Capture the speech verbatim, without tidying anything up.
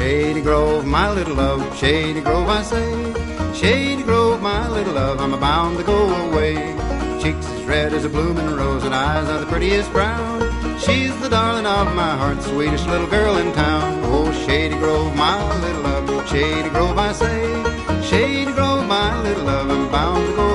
Shady Grove, my little love, Shady Grove, I say. Shady Grove, my little love, I'm bound to go away. Cheeks as red as a blooming rose, and eyes are the prettiest brown. She's the darling of my heart, sweetest little girl in town. Oh, Shady Grove, my little love, Shady Grove, I say. Shady Grove, my little love, I'm bound to go